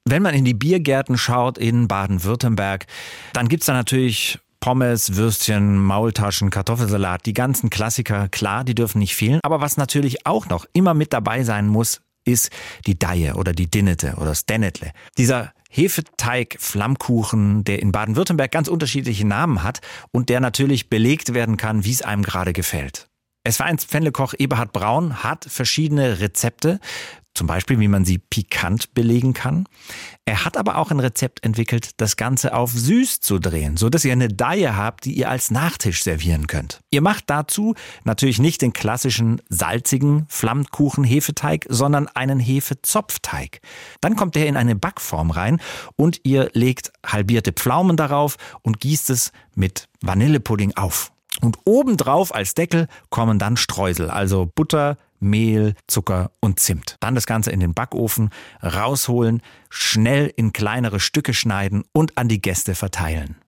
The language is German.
Wenn man in die Biergärten schaut in Baden-Württemberg, dann gibt's da natürlich Pommes, Würstchen, Maultaschen, Kartoffelsalat, die ganzen Klassiker. Klar, die dürfen nicht fehlen. Aber was natürlich auch noch immer mit dabei sein muss, ist die Deie oder die Dinnete oder das Dennetle. Dieser Hefeteig-Flammkuchen, der in Baden-Württemberg ganz unterschiedliche Namen hat und der natürlich belegt werden kann, wie es einem gerade gefällt. SWR1-Pfännlekoch Eberhard Braun hat verschiedene Rezepte, zum Beispiel, wie man sie pikant belegen kann. Er hat aber auch ein Rezept entwickelt, das Ganze auf süß zu drehen, sodass ihr eine Deie habt, die ihr als Nachtisch servieren könnt. Ihr macht dazu natürlich nicht den klassischen salzigen Flammkuchen-Hefeteig, sondern einen Hefezopfteig. Dann kommt der in eine Backform rein und ihr legt halbierte Pflaumen darauf und gießt es mit Vanillepudding auf. Und obendrauf als Deckel kommen dann Streusel, also Butter, Mehl, Zucker und Zimt. Dann das Ganze in den Backofen, rausholen, schnell in kleinere Stücke schneiden und an die Gäste verteilen.